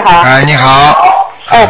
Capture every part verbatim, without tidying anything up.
好。 哎，你好。 哎。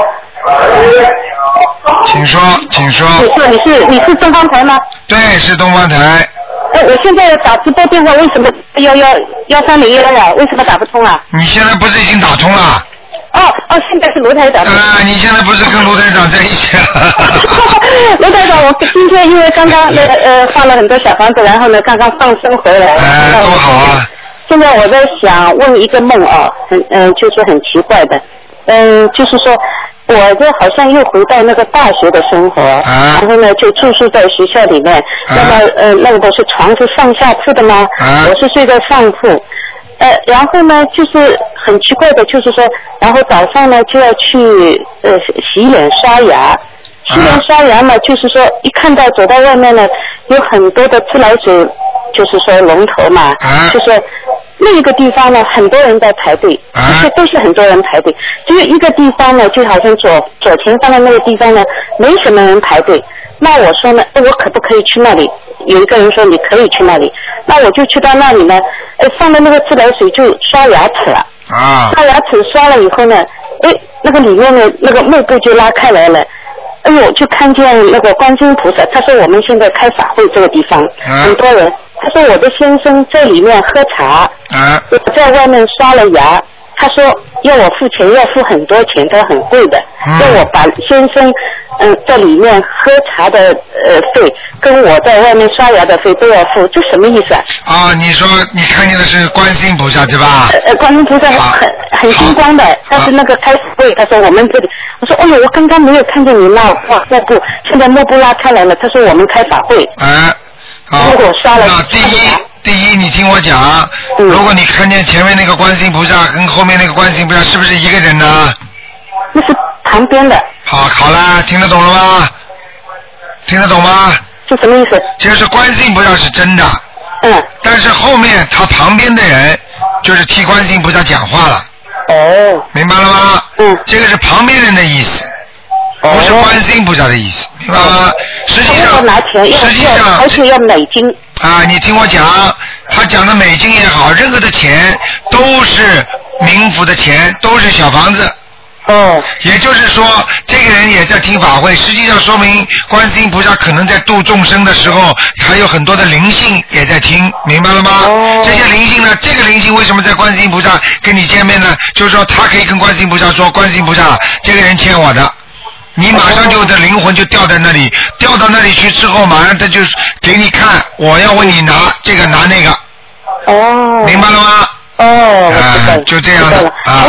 请说，请说。 你是你是你是东方台吗？ 对，是东方台。 哎，我现在打直播电话，为什么幺幺幺三零幺呀？为什么打不通啊？ 你现在不是已经打通了？ 哦哦，现在是卢台长。 啊，你现在不是跟卢台长在一起了？ 卢台长，我今天因为刚刚那呃放了很多小房子，然后呢刚刚放生回来。 哎，多好啊！ 现在我在想问一个梦啊，很嗯、呃，就是很奇怪的，嗯、呃，就是说。我这好像又回到那个大学的生活，啊、然后呢就住宿在学校里面，啊、那么呃那个不是床是上下铺的吗？啊、我是睡在上铺，呃然后呢就是很奇怪的，就是说，然后早上呢就要去呃洗脸刷牙，洗脸刷牙嘛，就是说一看到走到外面呢有很多的自来水，就是说龙头嘛，啊、就是那个地方呢很多人在排队，而且都是很多人排队，只有一个地方呢就好像左左前方的那个地方呢没什么人排队，那我说呢我可不可以去那里，有一个人说你可以去那里，那我就去到那里呢，呃放了那个自来水就刷牙齿了，啊，刷牙齿刷了以后呢，哎那个里面的那个幕布就拉开来了，哎呦就看见那个观世音菩萨，他说我们现在开法会这个地方，啊、很多人，他说我的先生在里面喝茶，啊、我在外面刷了牙，他说要我付钱，要付很多钱，都很贵的，嗯、要我把先生嗯、呃、在里面喝茶的呃费跟我在外面刷牙的费都要付，这什么意思啊？ 啊，你说你看见的是观世音菩萨对吧？ 呃，观世音菩萨很很星光的，但是那个开会，他说我们这里，我说哎呦，我刚刚没有看见你那哇幕布，现在幕布拉开来了，他说我们开法会。 哎，好。 如果刷了， 那第一，第一，你听我讲，嗯、如果你看见前面那个观世音菩萨跟后面那个观世音菩萨是不是一个人呢？ 那是旁边的。 好，好了，听得懂了吗？听得懂吗？ 是什么意思？ 就是观世音菩萨是真的。 嗯。 但是后面他旁边的人就是替观世音菩萨讲话了。 哦。 明白了吗？ 嗯。 这个是旁边人的意思。哦。不是观世音菩萨的意思，明白吗？实际上， 要拿钱， 实际上， 而且要美金。 啊，你听我讲，他讲的美金也好，任何的钱都是冥府的钱，都是小房子。 哦。 也就是说，这个人也在听法会，实际上说明观世音菩萨可能在度众生的时候，还有很多的灵性也在听，明白了吗？哦。这些灵性呢，这个灵性为什么在观世音菩萨跟你见面呢？就是说，他可以跟观世音菩萨说，观世音菩萨，这个人欠我的。你马上就的灵魂就掉在那里，掉到那里去之后，马上他就给你看，我要问你拿这个拿那个。哦。明白了吗？ 哦。 啊，就这样的啊。